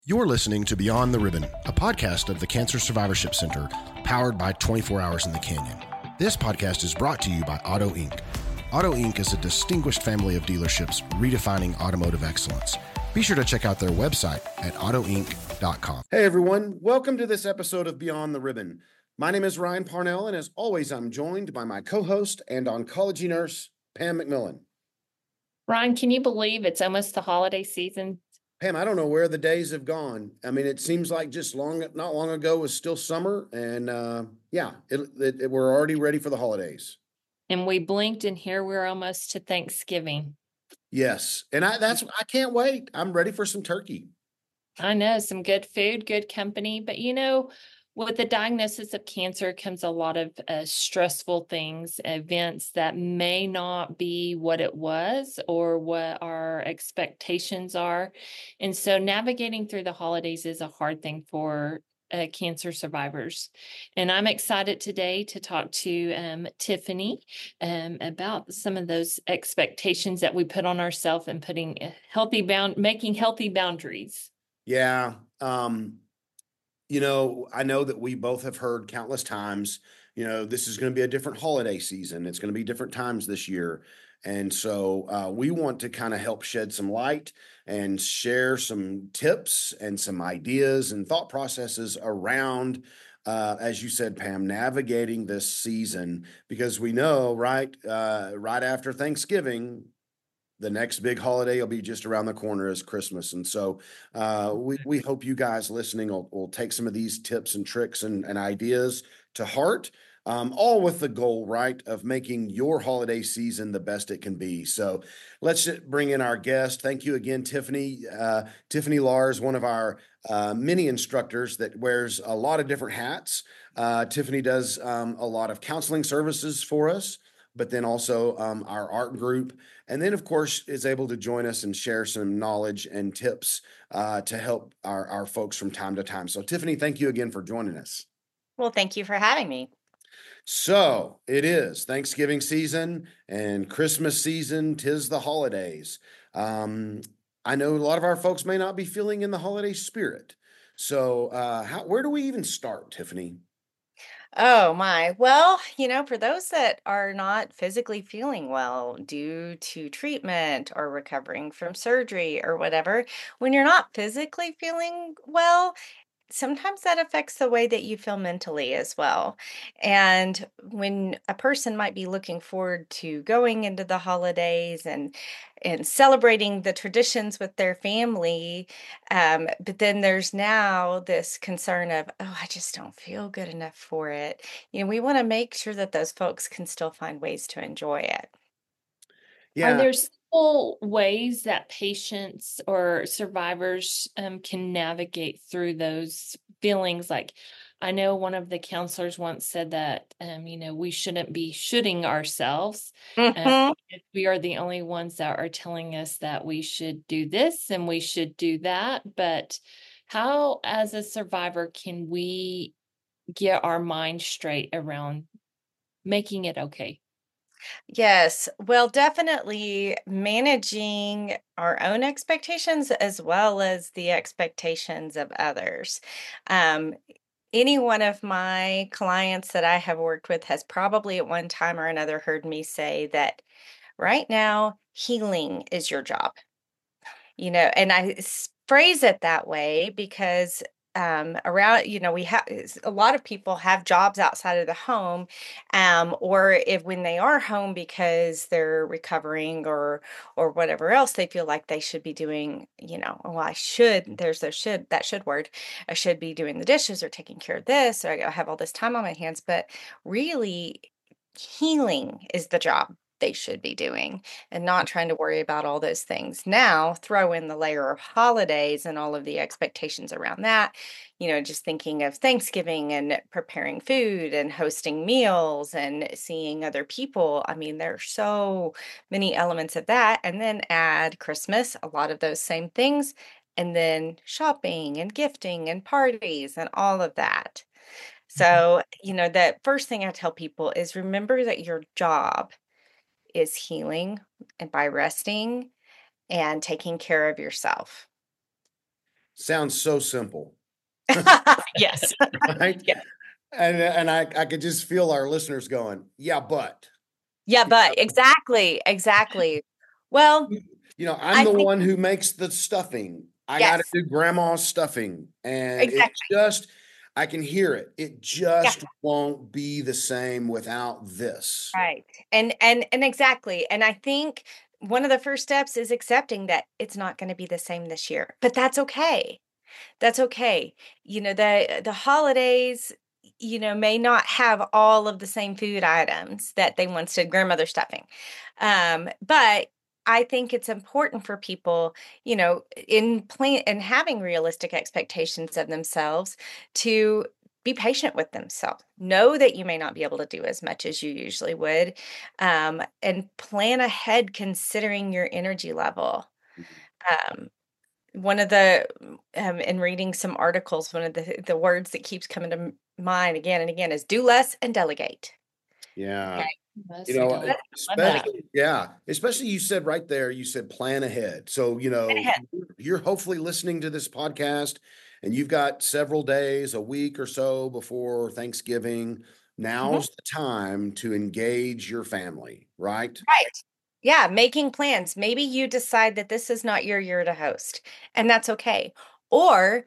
You're listening to Beyond the Ribbon, a podcast of the Cancer Survivorship Center, powered by 24 Hours in the Canyon. This podcast is brought to you by Auto Inc. Auto Inc. is a distinguished family of dealerships redefining automotive excellence. Be sure to check out their website at autoinc.com. Hey everyone, welcome to this episode of Beyond the Ribbon. My name is Ryan Parnell, and as always, I'm joined by my co-host and oncology nurse, Pam McMillan. Ryan, can you believe it's almost the holiday season? Pam, I don't know where the days have gone. I mean, it seems like just not long ago was still summer, and we're already ready for the holidays. And we blinked, and here we're almost to Thanksgiving. Yes, and I can't wait. I'm ready for some turkey. I know, some good food, good company, but with the diagnosis of cancer comes a lot of stressful things, events that may not be what it was or what our expectations are. And so navigating through the holidays is a hard thing for cancer survivors. And I'm excited today to talk to Tiffany about some of those expectations that we put on ourselves and making healthy boundaries. Yeah. I know that we both have heard countless times, this is going to be a different holiday season. It's going to be different times this year. And so we want to kind of help shed some light and share some tips and some ideas and thought processes around, as you said, Pam, navigating this season, because we know, right after Thanksgiving, the next big holiday will be just around the corner is Christmas. And so we hope you guys listening will take some of these tips and tricks and ideas to heart, all with the goal, right, of making your holiday season the best it can be. So let's bring in our guest. Thank you again, Tiffany. Tiffany Lars, one of our many instructors that wears a lot of different hats. Tiffany does a lot of counseling services for us, but then also our art group. And then, of course, is able to join us and share some knowledge and tips to help our folks from time to time. So, Tiffany, thank you again for joining us. Well, thank you for having me. So, it is Thanksgiving season and Christmas season. 'Tis the holidays. I know a lot of our folks may not be feeling in the holiday spirit. So, where do we even start, Tiffany? Oh my. Well, for those that are not physically feeling well due to treatment or recovering from surgery or whatever, when you're not physically feeling well, sometimes that affects the way that you feel mentally as well. And when a person might be looking forward to going into the holidays and celebrating the traditions with their family, but then there's now this concern of, oh, I just don't feel good enough for it. We want to make sure that those folks can still find ways to enjoy it. Are there simple ways that patients or survivors can navigate through those feelings? Like, I know one of the counselors once said that, we shouldn't be shooting ourselves. Mhm. We are the only ones that are telling us that we should do this and we should do that. But how, as a survivor, can we get our mind straight around making it okay? Yes. Well, definitely managing our own expectations as well as the expectations of others. Um, any one of my clients that I have worked with has probably at one time or another heard me say that right now, healing is your job. And phrase it that way because around, we have a lot of people have jobs outside of the home, or if when they are home because they're recovering or whatever else, they feel like they should be doing, well, I should, there's a should, that should word, I should be doing the dishes or taking care of this, or I have all this time on my hands, but really healing is the job they should be doing and not trying to worry about all those things. Now, throw in the layer of holidays and all of the expectations around that, just thinking of Thanksgiving and preparing food and hosting meals and seeing other people. I mean, there's so many elements of that. And then add Christmas, a lot of those same things, and then shopping and gifting and parties and all of that. So, the first thing I tell people is remember that your job is healing and by resting and taking care of yourself. sounds so simple, Yes. right? Yeah. And I could just feel our listeners going, yeah, but Yeah, but exactly. Well, I'm I the think one who makes the stuffing. I got to yes, do grandma's stuffing. And exactly. I can hear it. It Yeah. just won't be the same without this. Right. And exactly. And I think one of the first steps is accepting that it's not going to be the same this year. But that's okay. That's okay. The holidays, may not have all of the same food items that they once did, grandmother stuffing. But I think it's important for people, in having realistic expectations of themselves to be patient with themselves. Know that you may not be able to do as much as you usually would, and plan ahead considering your energy level. Um, one of the in reading some articles, one of the words that keeps coming to mind again and again is do less and delegate. Yeah. Okay. You Let's know, do it. Love that. especially you said right there, you said plan ahead. So, you're hopefully listening to this podcast and you've got several days, a week or so before Thanksgiving. Mhm. Now's the time to engage your family, right? Right. Yeah, making plans. Maybe you decide that this is not your year to host, and that's okay. Or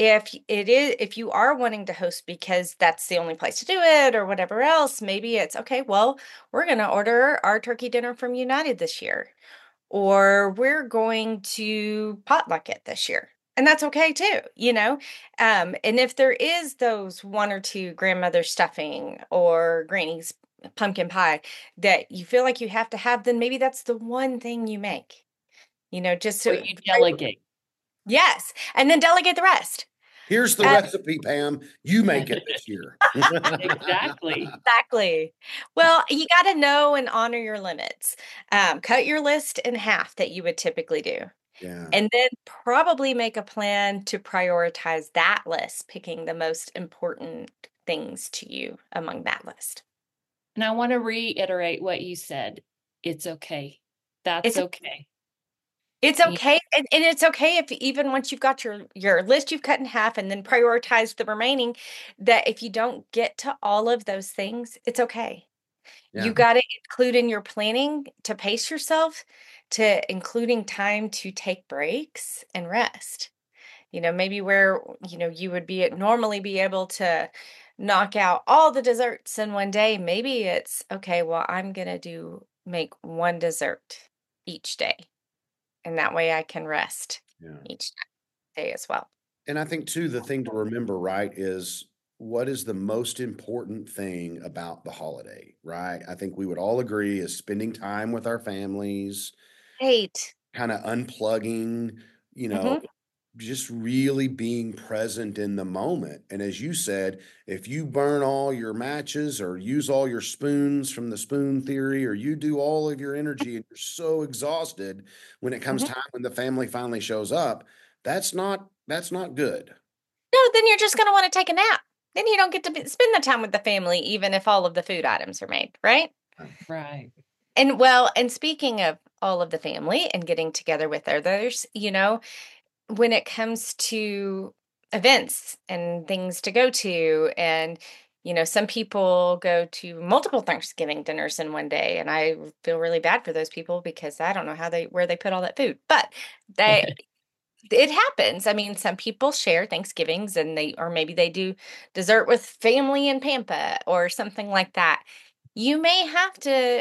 if you are wanting to host because that's the only place to do it or whatever else, maybe it's okay, well, we're going to order our turkey dinner from United this year, or we're going to potluck it this year. And that's okay too. And if there is those one or two grandmother stuffing or granny's pumpkin pie that you feel like you have to have, then maybe that's the one thing you make, just Or to, you delegate. yes, and then delegate the rest. Here's the Uh, recipe, Pam. You make it this year. Exactly. exactly. Well, you got to know and honor your limits. Cut your list in half that you would typically do. Yeah. And then probably make a plan to prioritize that list, picking the most important things to you among that list. And I want to reiterate what you said. It's okay. That's It's okay. it's You- okay, and it's okay if even once you've got your list you've cut in half and then prioritize the remaining, that if you don't get to all of those things, it's okay. You Yeah. got to include in your planning to pace yourself, to including time to take breaks and rest. Maybe where, you would normally be able to knock out all the desserts in one day. Maybe it's okay, well, I'm going to make one dessert each day. And that way I can rest Yeah. each day as well. And I think too, the thing to remember, right, is what is the most important thing about the holiday, right? I think we would all agree is spending time with our families, Right. kind of unplugging, you know, Hmm. just really being present in the moment. And as you said, if you burn all your matches or use all your spoons from the spoon theory, or you do all of your energy and you're so exhausted when it comes Hmm. time when the family finally shows up, that's not good. No, then you're just going to want to take a nap. Then you don't get to spend the time with the family, even if all of the food items are made, right? Right. And speaking of all of the family and getting together with others, when it comes to events and things to go to, and some people go to multiple Thanksgiving dinners in one day, and I feel really bad for those people because I don't know where they put all that food, but they it happens. I mean, some people share Thanksgivings and or maybe they do dessert with family in Pampa or something like that. You may have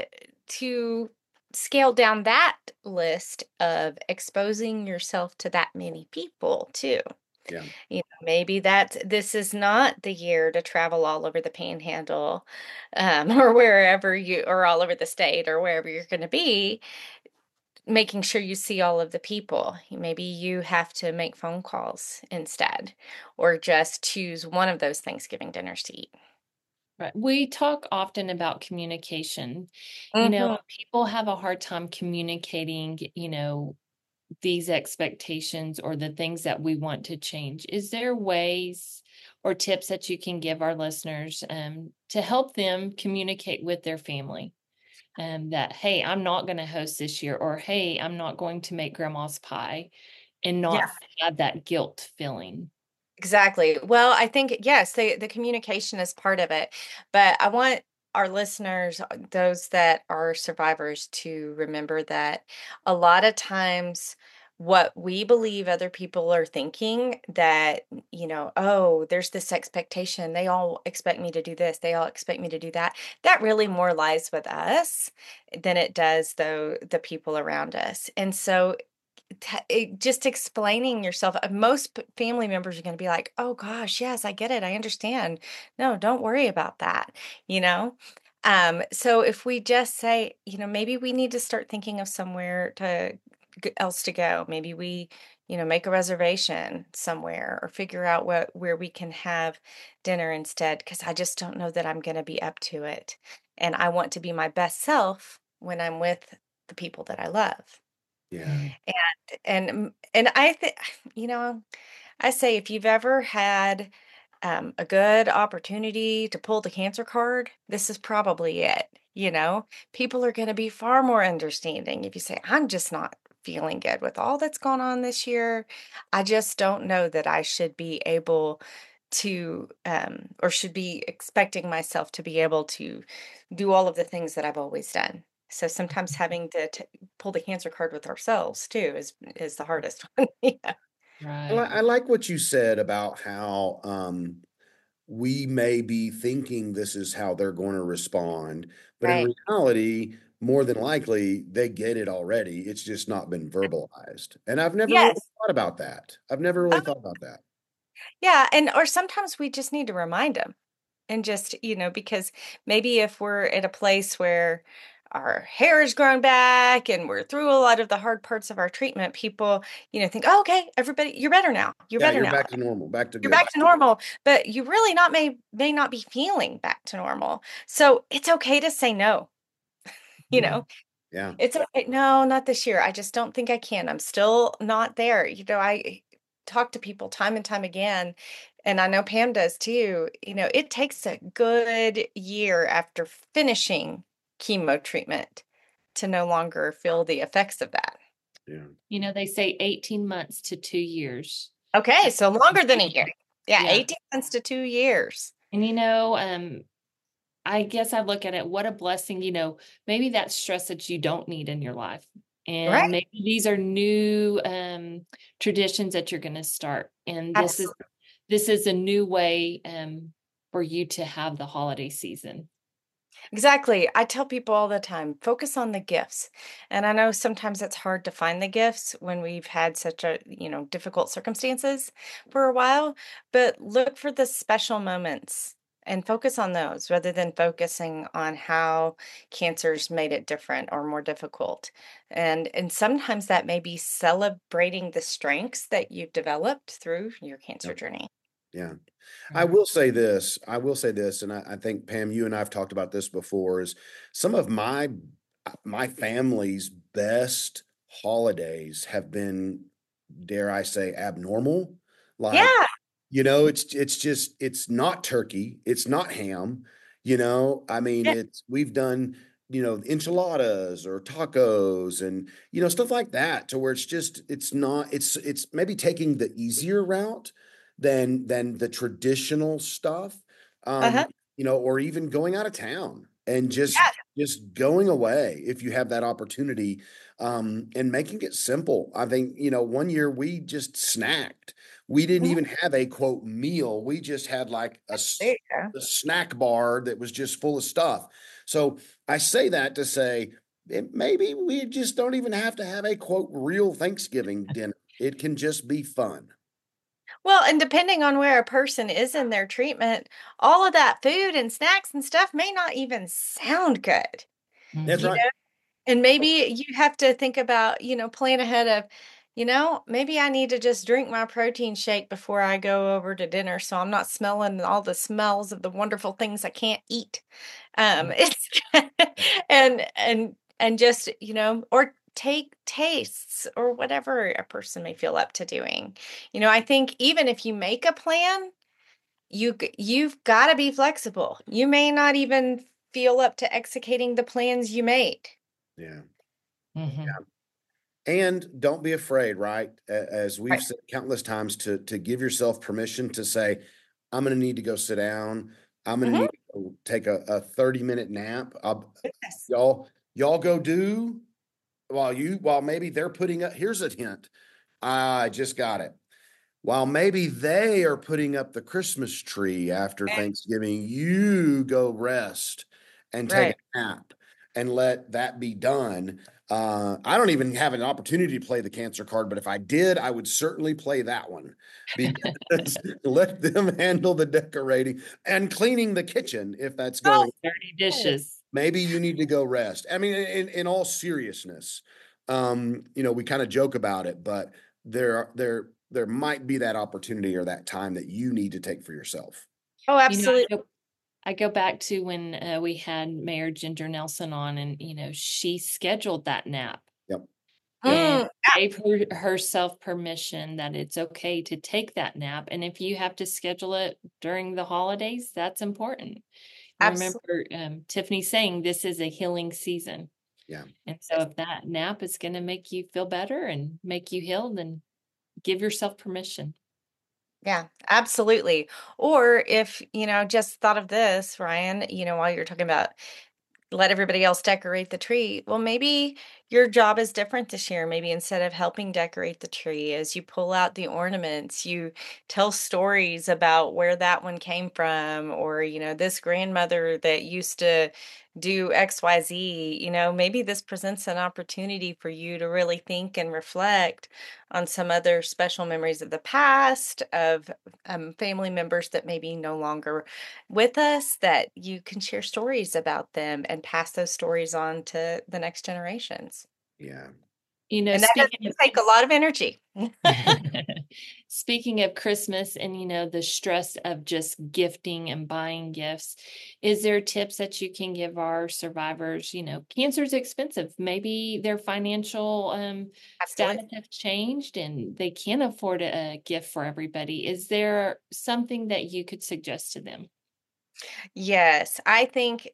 to scale down that list of exposing yourself to that many people too. Yeah. Maybe this is not the year to travel all over the panhandle, or wherever or all over the state or wherever you're going to be, making sure you see all of the people. Maybe you have to make phone calls instead, or just choose one of those Thanksgiving dinners to eat. Right. We talk often about communication. Hmm. People have a hard time communicating, these expectations or the things that we want to change. Is there ways or tips that you can give our listeners to help them communicate with their family? That, hey, I'm not going to host this year, or hey, I'm not going to make grandma's pie. and Yeah, not have that guilt feeling. exactly. Well, I think, yes, the communication is part of it, but I want our listeners, those that are survivors, to remember that a lot of times what we believe other people are thinking, that, oh, there's this expectation. They all expect me to do this. They all expect me to do that. That really more lies with us than it does, though, the people around us. And so just explaining yourself, most family members are going to be like, oh gosh, yes, I get it, I understand, no, don't worry about that, you know so if we just say, maybe we need to start thinking of somewhere else to go, maybe we, make a reservation somewhere, or figure out where we can have dinner instead, because I just don't know that I'm going to be up to it, and I want to be my best self when I'm with the people that I love. Yeah. And I think, you know, I say, if you've ever had a good opportunity to pull the cancer card, this is probably it. People are going to be far more understanding if you say, I'm just not feeling good with all that's gone on this year. I just don't know that I should be able to, or should be expecting myself to be able to do all of the things that I've always done. So sometimes having to pull the cancer card with ourselves too is the hardest one. Yeah. Right. I like what you said about how we may be thinking this is how they're going to respond, but in Right. reality, more than likely, they get it already. It's just not been verbalized. And I've never really Yes. thought about that. I've never really thought about that. Yeah, and or sometimes we just need to remind them, and just, because maybe if we're at a place where our hair has grown back and we're through a lot of the hard parts of our treatment, people, think, "Oh, okay, everybody, you're better now. You're Yeah, better you're now. back to normal, back to You're good. back to normal." But you really not may not be feeling back to normal. So it's okay to say no, you Yeah. know. Yeah. It's okay. No, not this year. I just don't think I can. I'm still not there. I talk to people time and time again, and I know Pam does too. It takes a good year after finishing chemo treatment to no longer feel the effects of that. Yeah. They say 18 months to 2 years. Okay, so longer than a year. Yeah, Yeah. 18 months to 2 years. And I guess I look at it, what a blessing, maybe that stress that you don't need in your life. And Right? maybe these are new traditions that you're going to start. And Absolutely. this is a new way for you to have the holiday season. Exactly. I tell people all the time, focus on the gifts. And I know sometimes it's hard to find the gifts when we've had such difficult circumstances for a while, but look for the special moments and focus on those rather than focusing on how cancer's made it different or more difficult. And sometimes that may be celebrating the strengths that you've developed through your cancer Yep. journey. Yeah. I Right. will say this. I will say this, and I think Pam, you and I have talked about this before. Is some of my family's best holidays have been, dare I say, abnormal. Like, Yeah. it's just it's not turkey, it's not ham. I mean, Yeah. we've done enchiladas or tacos and stuff like that, to where it's not it's maybe taking the easier route than the traditional stuff, Uh-huh. or even going out of town and just Yeah. just going away if you have that opportunity, and making it simple. I think, one year we just snacked. We didn't Mhm. even have a quote meal. We just had like There you go. a snack bar that was just full of stuff. So I say that to say maybe we just don't even have to have a quote real Thanksgiving dinner. It can just be fun. Well, and depending on where a person is in their treatment, all of that food and snacks and stuff may not even sound good, That's you Mhm. right. know? And maybe you have to think about, plan ahead of, maybe I need to just drink my protein shake before I go over to dinner so I'm not smelling all the smells of the wonderful things I can't eat. It's and just, or take tastes or whatever a person may feel up to doing. I think even if you make a plan, you've got to be flexible. You may not even feel up to executing the plans you made. Yeah. Mhm. And don't be afraid, right? As we've Right. said countless times, to give yourself permission to say, I'm going to need to go sit down. I'm going to Mhm. need to go take a 30-minute nap. Yes. Y'all go do while maybe they're putting up, here's a hint. I just got it. While maybe they are putting up the Christmas tree after Thanksgiving, you go rest and take Right. a nap and let that be done. I don't even have an opportunity to play the cancer card, but if I did, I would certainly play that one because let them handle the decorating and cleaning the kitchen if that's Oh, going. Dirty dishes. Maybe you need to go rest. I mean, in all seriousness, we kind of joke about it, but there might be that opportunity or that time that you need to take for yourself. oh, You know, absolutely. I go back to when we had Mayor Ginger Nelson on, and she scheduled that nap Yep. and Mm, gave herself permission that it's okay to take that nap. And if you have to schedule it during the holidays, that's important. absolutely. Remember, Tiffany saying this is a healing season. Yeah. And so if that nap is going to make you feel better and make you heal, then give yourself permission. Yeah, absolutely. Or if, just thought of this, Ryan, while you're talking about let everybody else decorate the tree. Well, maybe your job is different this year. Maybe instead of helping decorate the tree, as you pull out the ornaments, you tell stories about where that one came from, or, this grandmother that used to do XYZ. Maybe this presents an opportunity for you to really think and reflect on some other special memories of the past, of family members that may be no longer with us, that you can share stories about them and pass those stories on to the next generations. Yeah. And that Speaking doesn't take a lot of energy. of speaking of Christmas and the stress of just gifting and buying gifts, is there tips that you can give our survivors? Cancer is expensive. Maybe their financial Absolutely. status have changed and they can't afford a gift for everybody. Is there something that you could suggest to them? Yes, I think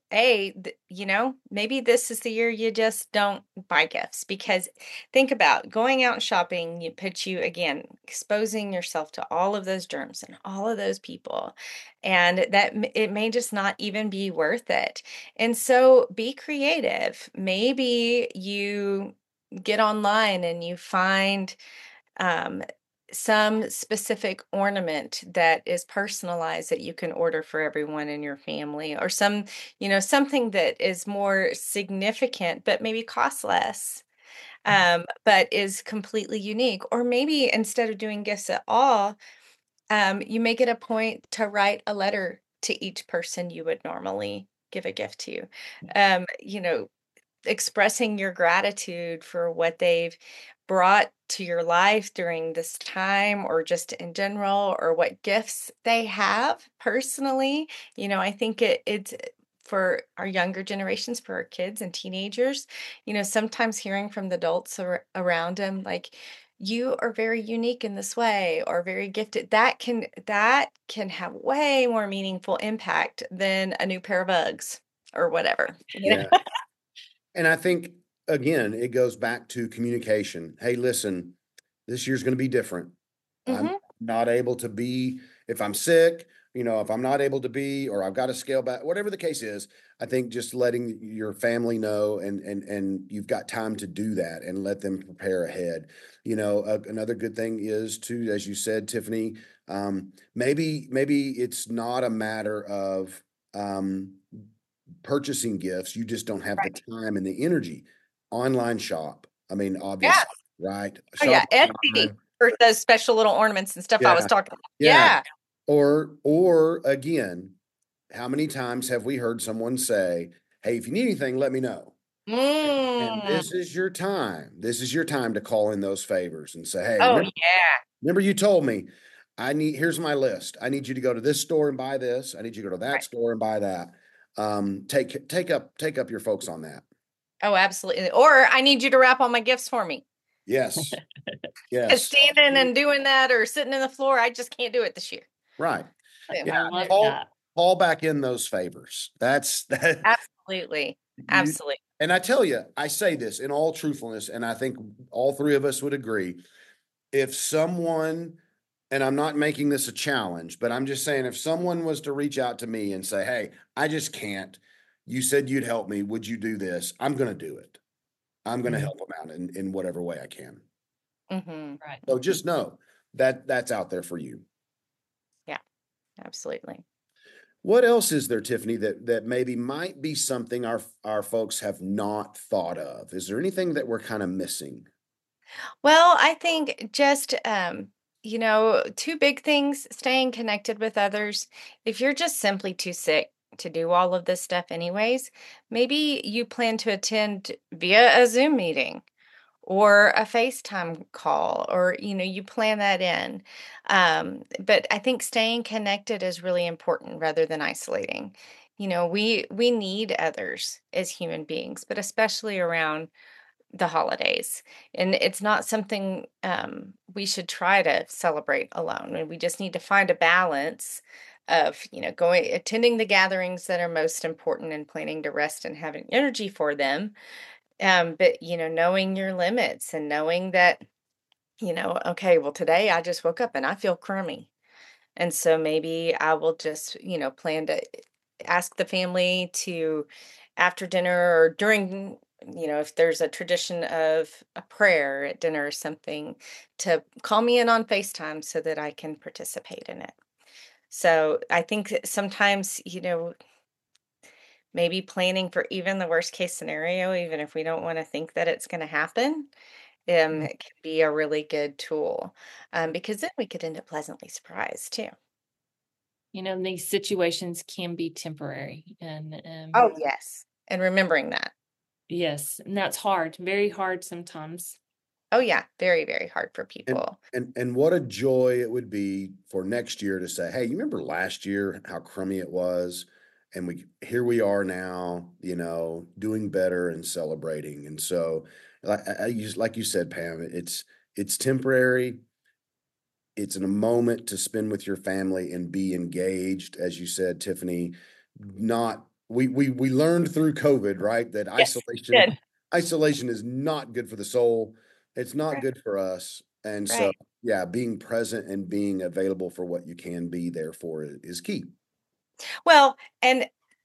maybe this is the year you just don't buy gifts, because think about going out and shopping, you put you again exposing yourself to all of those germs and all of those people, and it may just not even be worth it. And so be creative. Maybe you get online and you find um, some specific ornament that is personalized that you can order for everyone in your family, or something that is more significant but maybe costs less, but is completely unique. Or maybe instead of doing gifts at all, you make it a point to write a letter to each person you would normally give a gift to. Um, you know, Expressing your gratitude for what they've brought to your life during this time, or just in general, or what gifts they have personally. I think it's for our younger generations, for our kids and teenagers, sometimes hearing from the adults around them, like, you are very unique in this way, or very gifted, that can have way more meaningful impact than a new pair of Uggs or whatever. Yeah. And I think, again, it goes back to communication. Hey, listen, this year's going to be different. I'm Mhm. not able to be, if I'm sick, if I'm not able to be, or I've got to scale back, whatever the case is, I think just letting your family know, and you've got time to do that and let them prepare ahead. Another good thing is to, as you said, Tiffany, maybe it's not a matter of, purchasing gifts. You just don't have the Right. time and the energy. Online shop. I mean, Yeah. obviously, right? Oh, Shop yeah, Etsy online. for those special little ornaments and stuff I was Yeah. talking about. Yeah. Yeah. Or again, how many times have we heard someone say, "Hey, if you need anything, let me know." And Mm. this is your time. This is your time to call in those favors and say, "Hey, Oh, remember, yeah. remember you told me here's my list. I need you to go to this store and buy this. I need you to go to that Right. store and buy that." Take up your folks on that. Oh, absolutely. Or I need you to wrap all my gifts for me. Yes. 'Cause Yes. standing and doing that or sitting in the floor, I just can't do it this year. Right. So, Yeah. I love Call that. call back in those favors. That's that. absolutely. You, Absolutely. and I tell you, I say this in all truthfulness, and I think all three of us would agree. If someone, and I'm not making this a challenge, but I'm just saying, if someone was to reach out to me and say, "Hey, I just can't. You said you'd help me. Would you do this?" I'm going to do it. I'm going to Mhm. help them out in whatever way I can. Hmm. Right. So just know that that's out there for you. Yeah, absolutely. What else is there, Tiffany, that maybe might be something our folks have not thought of? Is there anything that we're kind of missing? Well, I think just, two big things, staying connected with others. If you're just simply too sick to do all of this stuff anyways, maybe you plan to attend via a Zoom meeting or a FaceTime call, or, you plan that in. But I think staying connected is really important rather than isolating. We need others as human beings, but especially around the holidays. And it's not something we should try to celebrate alone. And we just need to find a balance of, going, attending the gatherings that are most important and planning to rest and having energy for them. But, knowing your limits and knowing that, okay, well, today I just woke up and I feel crummy. And so maybe I will just, plan to ask the family to, after dinner or during, if there's a tradition of a prayer at dinner or something, to call me in on FaceTime so that I can participate in it. So I think that sometimes, maybe planning for even the worst case scenario, even if we don't want to think that it's going to happen, it can be a really good tool, because then we could end up pleasantly surprised too. These situations can be temporary, and Oh, yes. And remembering that. yes, and that's hard, very hard sometimes. Oh, yeah. Very, very hard for And people. and what a joy it would be for next year to say, "Hey, you remember last year how crummy it was? And we here we are now, doing better and celebrating." And so, like you said, Pam, it's temporary. It's in a moment to spend with your family and be engaged, as you said, Tiffany. Not we learned through COVID, right, that Yes. isolation Good. isolation is not good for the soul. It's not Right. good for us. And so, Right. yeah, being present and being available for what you can be there for is key. Well, and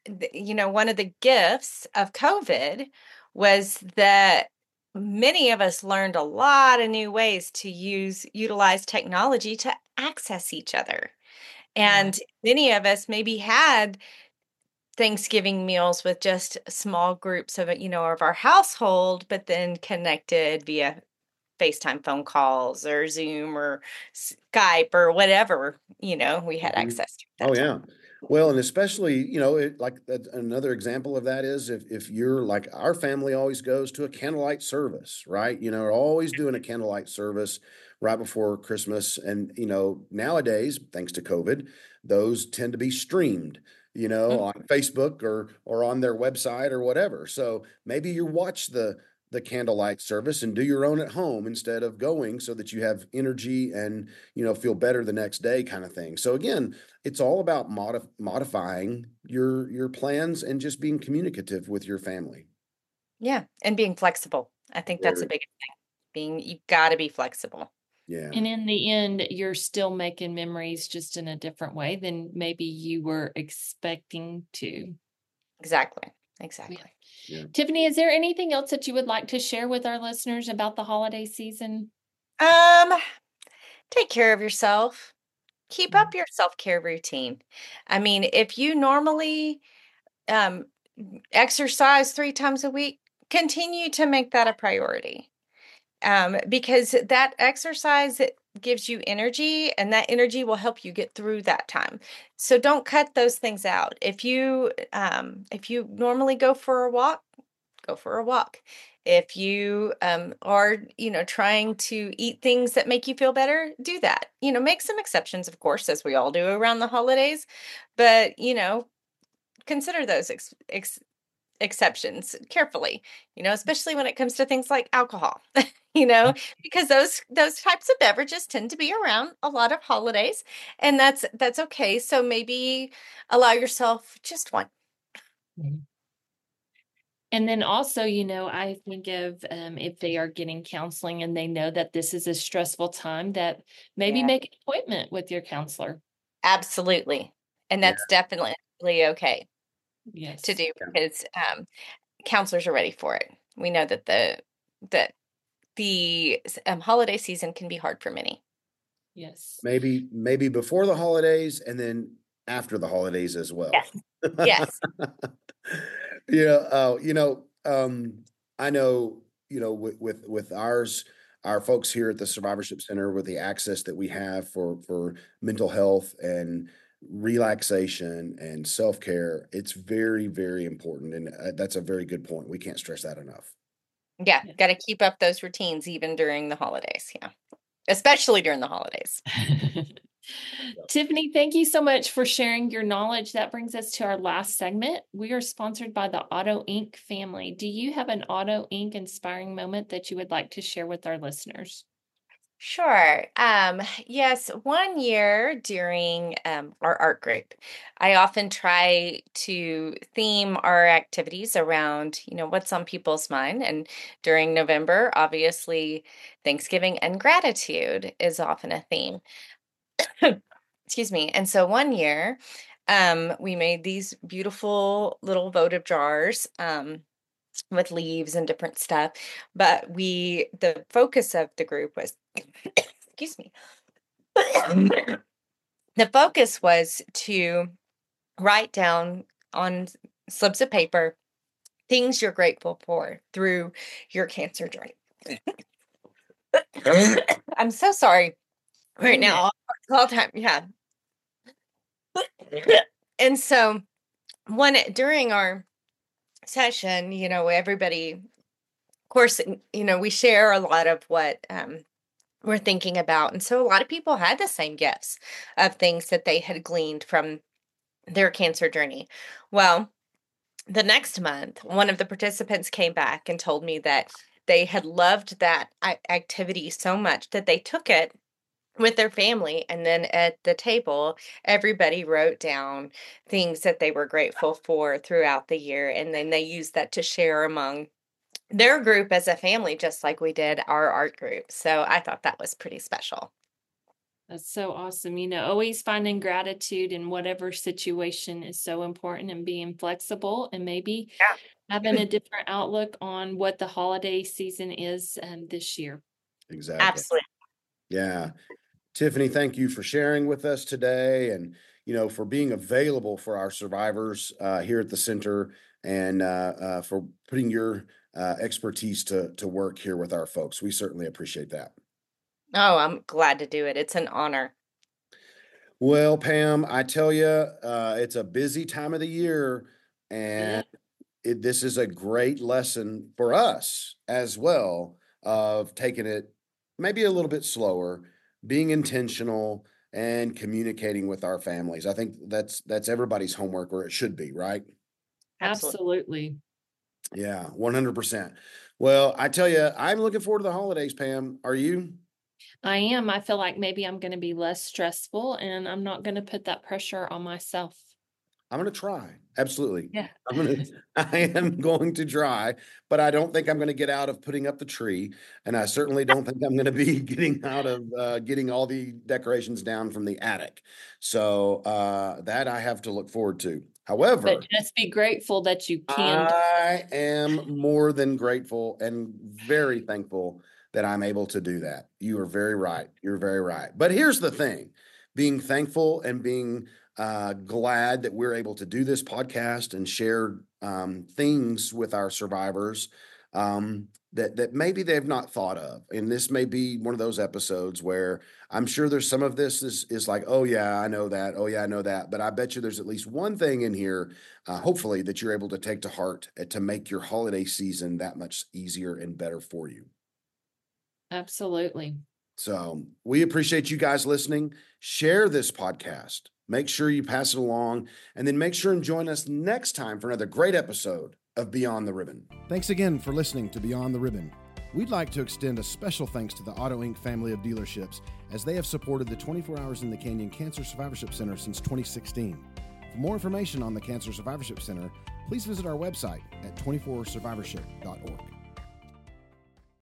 one of the gifts of COVID was that many of us learned a lot of new ways to utilize technology to access each other. Right. And many of us maybe had Thanksgiving meals with just small groups of, of our household, but then connected via FaceTime phone calls or Zoom or Skype or whatever, we had Mhm. access to at Oh that time. yeah. Well, and especially, like another example of that is if you're like our family always goes to a candlelight service, right? We're always doing a candlelight service right before Christmas. And, nowadays, thanks to COVID, those tend to be streamed, Mhm. on Facebook or on their website or whatever. So maybe you watch the candlelight service and do your own at home instead of going so that you have energy and feel better the next day kind of thing. So again, it's all about modifying your plans and just being communicative with your family. Yeah. And being flexible. I think that's a Very, big you've got to be flexible. yeah. And in the end, you're still making memories just in a different way than maybe you were expecting to. Exactly. Yeah. Exactly. Yeah. Tiffany, is there anything else that you would like to share with our listeners about the holiday season? Um, Take care of yourself. Keep Mm. up your self-care routine. I mean, if you normally um exercise 3 times a week, continue to make that a priority. Because that exercise, it gives you energy and that energy will help you get through that time. So don't cut those things out. If you normally go for a walk, go for a walk. If you are, trying to eat things that make you feel better, do that. Make some exceptions, of course, as we all do around the holidays, but consider those exceptions carefully, especially when it comes to things like alcohol, because those types of beverages tend to be around a lot of holidays, and that's okay. So maybe allow yourself just one. Mhm. And then also, I think of if they are getting counseling and they know that this is a stressful time, that maybe Yeah, make an appointment with your counselor. absolutely. And Yeah. that's definitely okay to Yes. do because counselors are ready for it. We know that the holiday season can be hard for many. Yes. Maybe before the holidays and then after the holidays as well. Yes. Yeah, I know, with our folks here at the Survivorship Center, with the access that we have for mental health and relaxation and self-care, it's very, very important. And that's a very good point. We can't stress that enough. Yeah, Yeah. got to keep up those routines even during the holidays. Yeah, especially during the holidays. Tiffany, thank you so much for sharing your knowledge. That brings us to our last segment. We are sponsored by the Auto Inc. family. Do you have an Auto Inc. inspiring moment that you would like to share with our listeners? Sure. Yes, one year during our art group, I often try to theme our activities around, what's on people's mind. And during November, obviously, Thanksgiving and gratitude is often a theme. Excuse me. And so one year, we made these beautiful little votive jars. With leaves and different stuff. But the focus of the group was, excuse me, the focus was to write down on slips of paper things you're grateful for through your cancer journey. I'm so sorry right now. All time. Yeah. And so during our session, everybody, of course, we share a lot of what we're thinking about. And so a lot of people had the same gifts of things that they had gleaned from their cancer journey. Well, the next month, one of the participants came back and told me that they had loved that activity so much that they took it with their family. And then at the table, everybody wrote down things that they were grateful for throughout the year. And then they used that to share among their group as a family, just like we did our art group. So I thought that was pretty special. That's so awesome. Always finding gratitude in whatever situation is so important, and being flexible and maybe having a different outlook on what the holiday season is this year. Exactly. Absolutely. Yeah. Tiffany, thank you for sharing with us today and, for being available for our survivors here at the center and for putting your expertise to work here with our folks. We certainly appreciate that. Oh, I'm glad to do it. It's an honor. Well, Pam, I tell you, it's a busy time of the year, and this is a great lesson for us as well of taking it maybe a little bit slower, being intentional, and communicating with our families. I think that's everybody's homework, or it should be, right? Absolutely. Yeah, 100%. Well, I tell you, I'm looking forward to the holidays, Pam. Are you? I am. I feel like maybe I'm going to be less stressful, and I'm not going to put that pressure on myself. I'm going to try. Absolutely. Yeah. I am going to try, but I don't think I'm going to get out of putting up the tree. And I certainly don't think I'm going to be getting out of getting all the decorations down from the attic. So that I have to look forward to. However, but just be grateful that you can. I am more than grateful and very thankful that I'm able to do that. You are very right. You're very right. But here's the thing, being thankful and being glad that we're able to do this podcast and share things with our survivors that maybe they've not thought of. And this may be one of those episodes where I'm sure there's some of this is like, oh yeah, I know that. Oh yeah, I know that. But I bet you there's at least one thing in here, hopefully, that you're able to take to heart to make your holiday season that much easier and better for you. Absolutely. So we appreciate you guys listening. Share this podcast. Make sure you pass it along, and then make sure and join us next time for another great episode of Beyond the Ribbon. Thanks again for listening to Beyond the Ribbon. We'd like to extend a special thanks to the Auto Inc. family of dealerships, as they have supported the 24 Hours in the Canyon Cancer Survivorship Center since 2016. For more information on the Cancer Survivorship Center, please visit our website at 24survivorship.org.